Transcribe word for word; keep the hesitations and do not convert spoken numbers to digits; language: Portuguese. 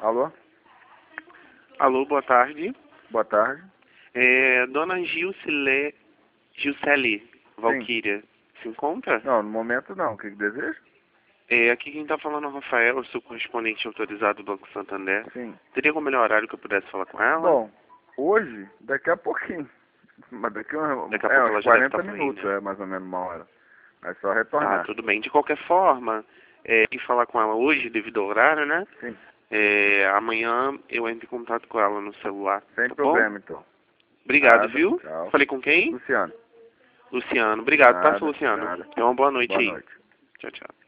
Alô? Alô, boa tarde. Boa tarde. É, dona Gilcile, Gilcele Valquíria, se encontra? Não, no momento não. O que que deseja? É, aqui quem está falando é o Rafael, eu sou correspondente autorizado do Banco Santander. Sim. Teria algum melhor horário que eu pudesse falar com ela? Bom, hoje, daqui a pouquinho. Mas daqui a, Daqui a é, pouco ela uns já deve quarenta estar minutos, saindo. é mais ou menos uma hora. É só Tá, retornar. tudo bem. De qualquer forma, é, e falar com ela hoje, devido ao horário, né? Sim. É, amanhã eu entro em contato com ela no celular. Sem tá problema, bom? então. Obrigado, Nada. viu? Tchau. Falei com quem? Luciano. Luciano. Obrigado, tá, seu Nada, Luciano? nada. Tenha uma boa noite Boa aí. noite. Tchau, tchau.